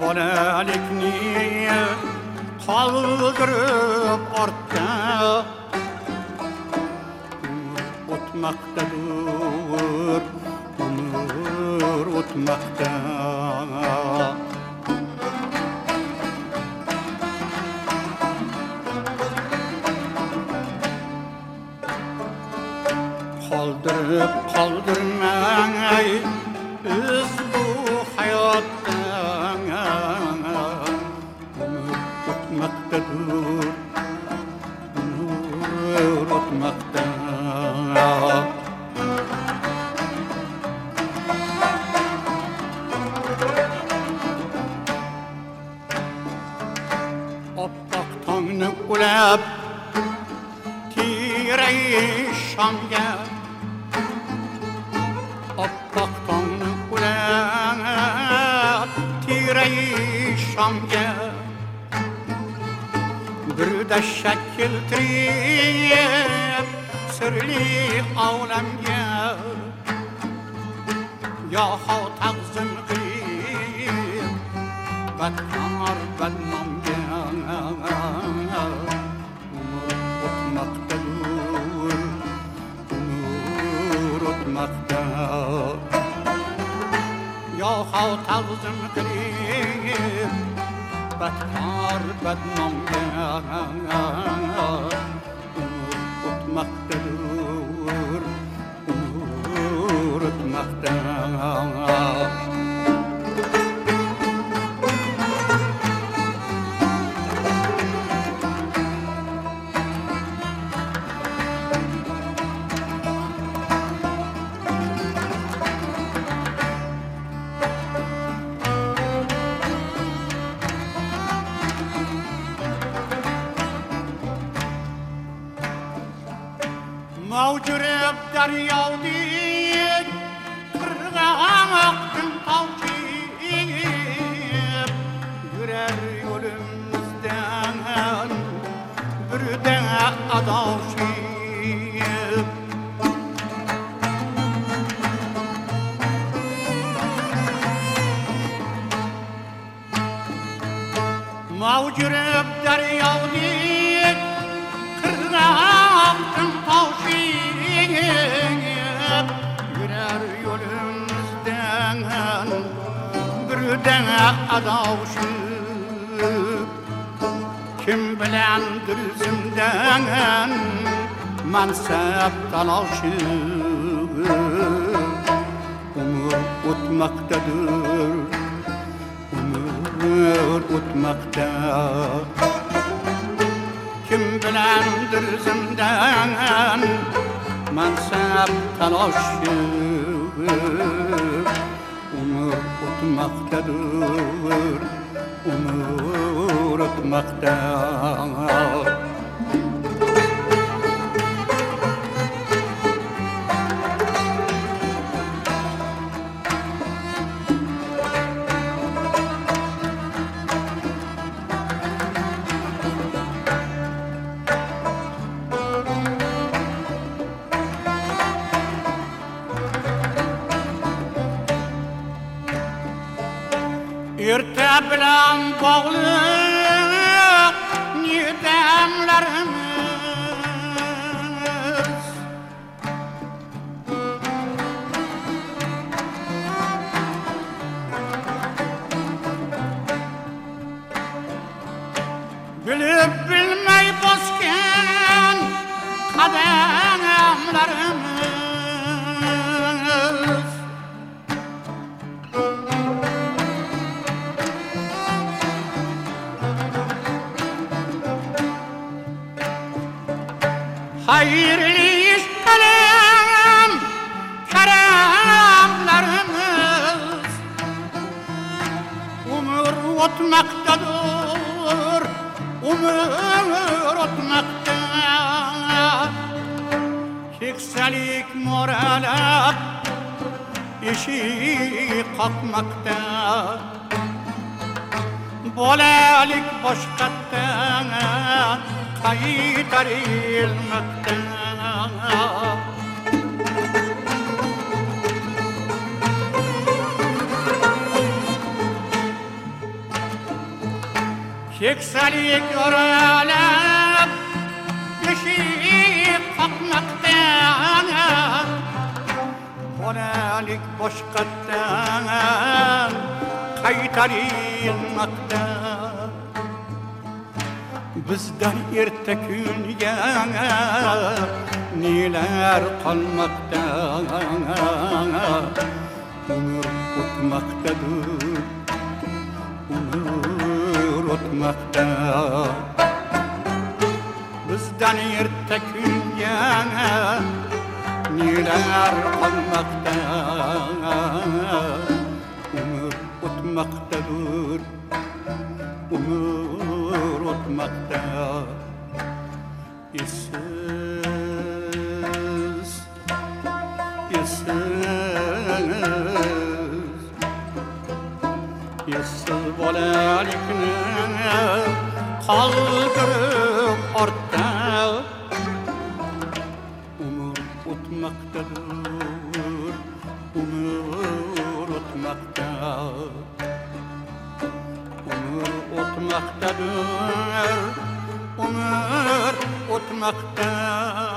bolalikni qoldirib ortda o'tmoqdadir umr o'tmoqda qoldirib qoldirmay biz bu hayotdan umr o'tmoqdadir umr o'tmoqda oppoq tongni ulab tiray shamga oppoq tongni ulab tiray shamga birda shakl keltirib sirli olamga yo'q taqsim qilib badkor badnomga o'tmoqdadir umr o'tmoqda yo'q taqsim qilib badkor badnomga o'tmoqdadir umr o'tmoqda mavjurib daryodek qirg'oqdan tavchib yurar yo'limizdan birda adashib mavjurib daryodek qirg'oqdan tavchib yurar yo'limizdan birda adashib kim bilandir zimdan mansab talashib umr o'tmoqdadir umr o'tmoqda kim bilandir zimdan mansab talashib umr o'tmoqdadir umr o'tmoqda erta bilan bog'liq nedamlarimiz bilib bilmay bosgan qadamlarimiz hayırlı işlerim keremlerimiz umur o'tmoqdadir umur o'tmoqda keksalik moralab eshik qoqmoqda bolalik boshqatdan qaytarilmoqda Keksalik örelep beşik kalkmaktan Bolelik boşkattan kaytarilmaktan Bizden erta kunga neler kalmaktan Umur o'tmaktadir umur o'tmaktadir Bizden erta kunga neler kalmaktan Umur o'tmaktadir umur o'tmaktadir Essiz bolalikni qoldirib ortda Umur o'tmaktadir umur o'tmaktadir Umur o'tmaktadir umur o'tmaktadir